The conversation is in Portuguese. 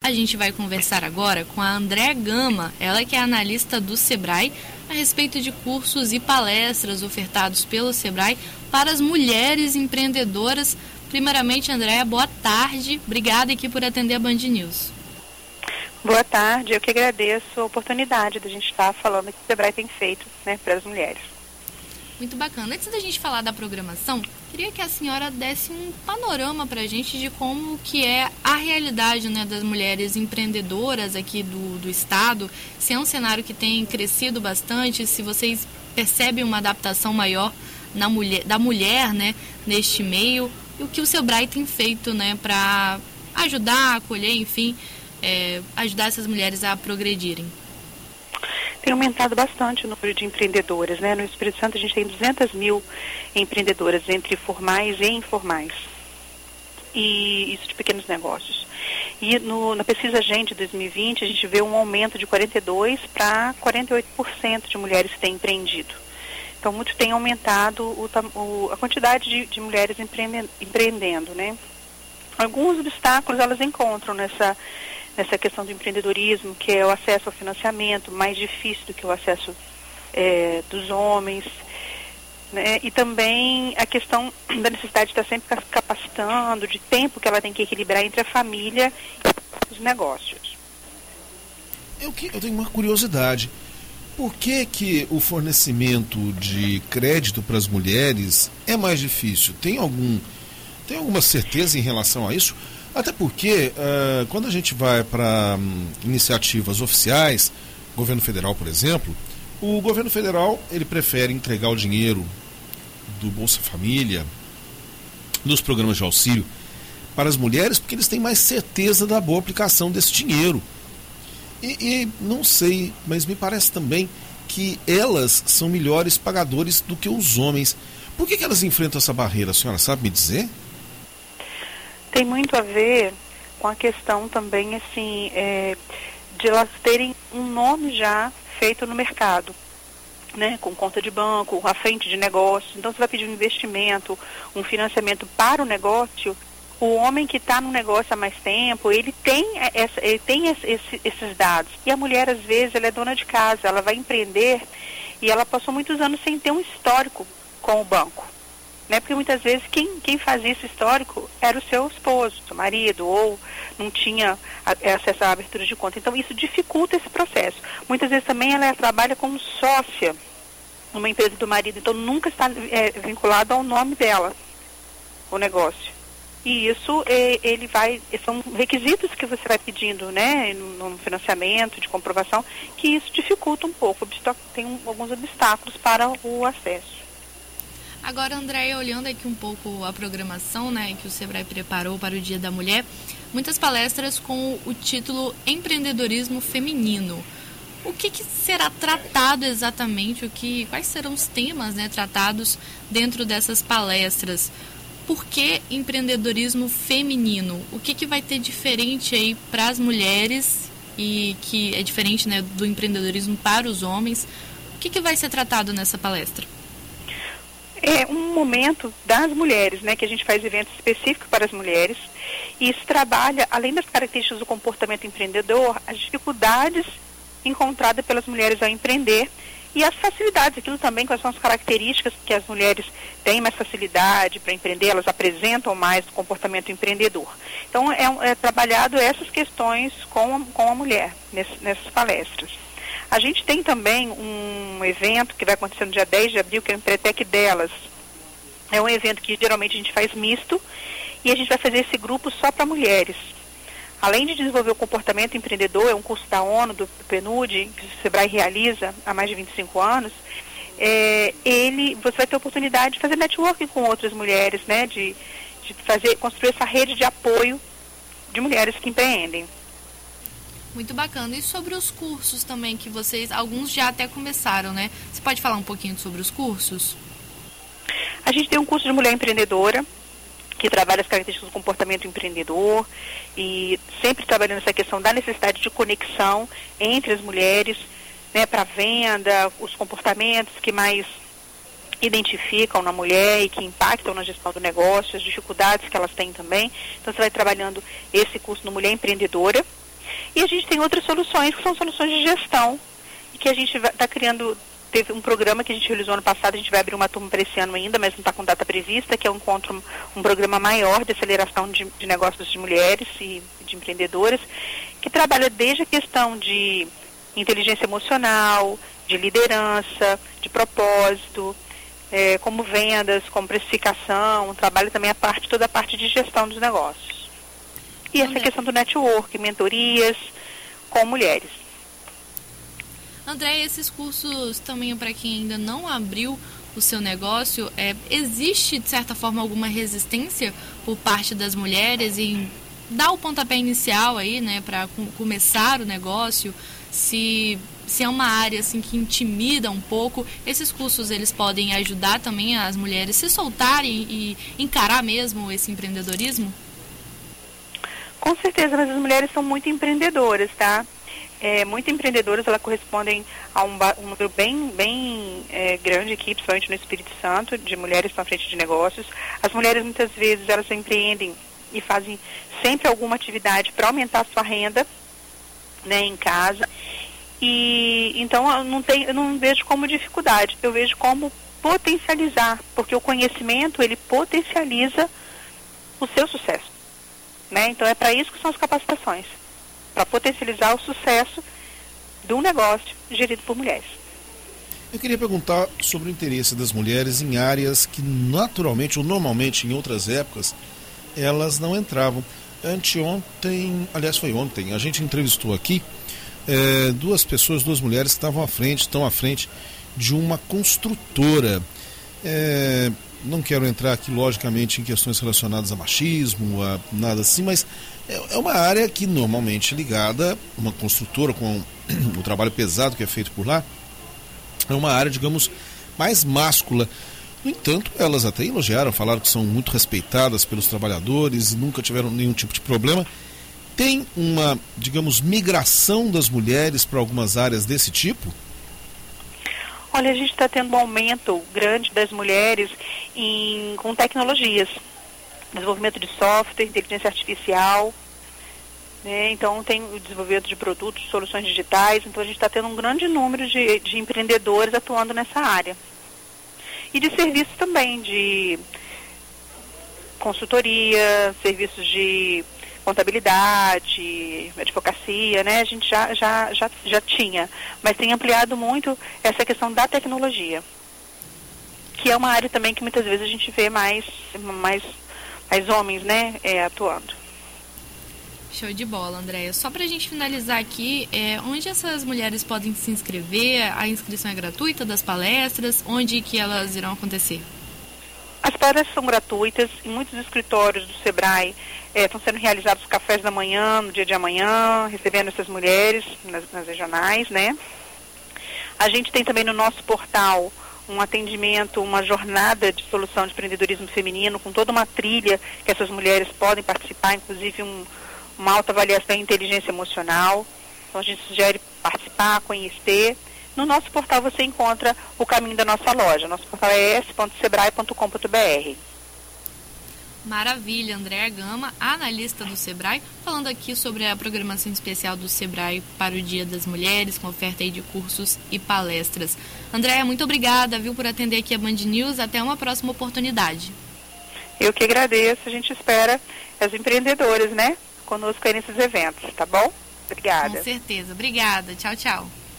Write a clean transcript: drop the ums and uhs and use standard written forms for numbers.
A gente vai conversar agora com a Andréa Gama, ela que é analista do Sebrae, a respeito de cursos e palestras ofertados pelo Sebrae para as mulheres empreendedoras. Primeiramente, Andréa, boa tarde. Obrigada aqui por atender a Band News. Boa tarde, eu que agradeço a oportunidade de a gente estar falando o que o Sebrae tem feito, para as mulheres. Muito bacana. Antes da gente falar da programação, queria que a senhora desse um panorama para a gente de como que é a realidade, das mulheres empreendedoras aqui do estado, se é um cenário que tem crescido bastante, se vocês percebem uma adaptação maior da mulher, neste meio, e o que o Sebrae tem feito, para ajudar, acolher, enfim, ajudar essas mulheres a progredirem. Tem aumentado bastante o número de empreendedoras, No Espírito Santo a gente tem 200 mil empreendedoras, entre formais e informais. E isso de pequenos negócios. E na pesquisa Gente 2020, a gente vê um aumento de 42% para 48% de mulheres que têm empreendido. Então, muito tem aumentado a quantidade de mulheres empreendendo, Alguns obstáculos elas encontram nessa questão do empreendedorismo, que é o acesso ao financiamento, mais difícil do que o acesso dos homens, e também a questão da necessidade de estar sempre capacitando, de tempo que ela tem que equilibrar entre a família e os negócios. Eu tenho uma curiosidade. Por que o fornecimento de crédito para as mulheres é mais difícil? Tem alguma certeza em relação a isso? Até porque, quando a gente vai para iniciativas oficiais, governo federal, por exemplo, o governo federal ele prefere entregar o dinheiro do Bolsa Família, dos programas de auxílio, para as mulheres, porque eles têm mais certeza da boa aplicação desse dinheiro. E não sei, mas me parece também que elas são melhores pagadores do que os homens. Por que elas enfrentam essa barreira? A senhora sabe me dizer? Tem muito a ver com a questão também, de elas terem um nome já feito no mercado, com conta de banco, à frente de negócio. Então, você vai pedir um investimento, um financiamento para o negócio. O homem que está no negócio há mais tempo, ele tem esses dados. E a mulher, às vezes, ela é dona de casa, ela vai empreender e ela passou muitos anos sem ter um histórico com o banco. Porque muitas vezes quem fazia esse histórico era o seu esposo, seu marido, ou não tinha acesso à abertura de conta. Então, isso dificulta esse processo. Muitas vezes também ela trabalha como sócia numa empresa do marido, então nunca está vinculado ao nome dela, o negócio. E isso são requisitos que você vai pedindo, no financiamento, de comprovação, que isso dificulta um pouco, tem alguns obstáculos para o acesso. Agora, Andréia, olhando aqui um pouco a programação, que o Sebrae preparou para o Dia da Mulher, muitas palestras com o título Empreendedorismo Feminino. O que será tratado exatamente? Quais serão os temas, tratados dentro dessas palestras? Por que empreendedorismo feminino? O que vai ter diferente aí para as mulheres e que é diferente, do empreendedorismo para os homens? O que vai ser tratado nessa palestra? É um momento das mulheres, que a gente faz eventos específicos para as mulheres, e isso trabalha, além das características do comportamento empreendedor, as dificuldades encontradas pelas mulheres ao empreender e as facilidades, aquilo também, quais são as características que as mulheres têm mais facilidade para empreender, elas apresentam mais o comportamento empreendedor. Então, é trabalhado essas questões com a mulher nessas palestras. A gente tem também um evento que vai acontecer no dia 10 de abril, que é o Empretec Delas. É um evento que geralmente a gente faz misto e a gente vai fazer esse grupo só para mulheres. Além de desenvolver o comportamento empreendedor, é um curso da ONU, do PNUD, que o Sebrae realiza há mais de 25 anos, você vai ter a oportunidade de fazer networking com outras mulheres, de construir essa rede de apoio de mulheres que empreendem. Muito bacana. E sobre os cursos também, que alguns já até começaram, Você pode falar um pouquinho sobre os cursos? A gente tem um curso de mulher empreendedora, que trabalha as características do comportamento empreendedor e sempre trabalhando essa questão da necessidade de conexão entre as mulheres, para venda, os comportamentos que mais identificam na mulher e que impactam na gestão do negócio, as dificuldades que elas têm também. Então, você vai trabalhando esse curso no Mulher Empreendedora. E a gente tem outras soluções que são soluções de gestão, e que a gente está criando. Teve um programa que a gente realizou ano passado, a gente vai abrir uma turma para esse ano ainda, mas não está com data prevista, que é um programa maior de aceleração de negócios de mulheres e de empreendedoras, que trabalha desde a questão de inteligência emocional, de liderança, de propósito, como vendas, como precificação, trabalha também toda a parte de gestão dos negócios. E essa questão do network, mentorias com mulheres. André, esses cursos também para quem ainda não abriu o seu negócio, existe de certa forma alguma resistência por parte das mulheres em dar o pontapé inicial aí, né, para começar o negócio? Se é uma área assim que intimida um pouco, esses cursos eles podem ajudar também as mulheres se soltarem e encarar mesmo esse empreendedorismo? Com certeza, mas as mulheres são muito empreendedoras, tá? Muito empreendedoras, elas correspondem a um número bem grande aqui, principalmente no Espírito Santo, de mulheres que estão à frente de negócios. As mulheres, muitas vezes, elas empreendem e fazem sempre alguma atividade para aumentar a sua renda, né, em casa. E então eu não vejo como dificuldade, eu vejo como potencializar, porque o conhecimento, ele potencializa o seu sucesso, né? Então é para isso que são as capacitações, para potencializar o sucesso de um negócio gerido por mulheres. Eu queria perguntar sobre o interesse das mulheres em áreas que naturalmente ou normalmente em outras épocas elas não entravam. Anteontem, aliás foi ontem, a gente entrevistou aqui duas mulheres que estão à frente de uma construtora. Não quero entrar aqui logicamente em questões relacionadas a machismo, a nada assim, mas é uma área que normalmente ligada, uma construtora com o trabalho pesado que é feito por lá, é uma área, digamos, mais máscula. No entanto, elas até elogiaram, falaram que são muito respeitadas pelos trabalhadores e nunca tiveram nenhum tipo de problema. Tem uma, digamos, migração das mulheres para algumas áreas desse tipo? Olha, a gente está tendo um aumento grande das mulheres com tecnologias, desenvolvimento de software, inteligência artificial, né? Então tem o desenvolvimento de produtos, soluções digitais, então a gente está tendo um grande número de empreendedores atuando nessa área. E de serviços também, de consultoria, serviços de contabilidade, advocacia, né? A gente já tinha, mas tem ampliado muito essa questão da tecnologia, que é uma área também que muitas vezes a gente vê mais homens, né, atuando. Show de bola, Andréia. Só para a gente finalizar aqui, onde essas mulheres podem se inscrever? A inscrição é gratuita das palestras? Onde que elas irão acontecer? As palestras são gratuitas, em muitos escritórios do SEBRAE estão sendo realizados cafés da manhã, no dia de amanhã, recebendo essas mulheres nas regionais, né? A gente tem também no nosso portal um atendimento, uma jornada de solução de empreendedorismo feminino, com toda uma trilha que essas mulheres podem participar, inclusive uma autoavaliação em inteligência emocional. Então a gente sugere participar, conhecer. No nosso portal você encontra o caminho da nossa loja. Nosso portal é s.sebrae.com.br. Maravilha, Andréa Gama, analista do SEBRAE, falando aqui sobre a programação especial do SEBRAE para o Dia das Mulheres, com oferta aí de cursos e palestras. Andréa, muito obrigada, por atender aqui a Band News. Até uma próxima oportunidade. Eu que agradeço. A gente espera as empreendedoras, né, conosco aí nesses eventos, tá bom? Obrigada. Com certeza. Obrigada. Tchau, tchau.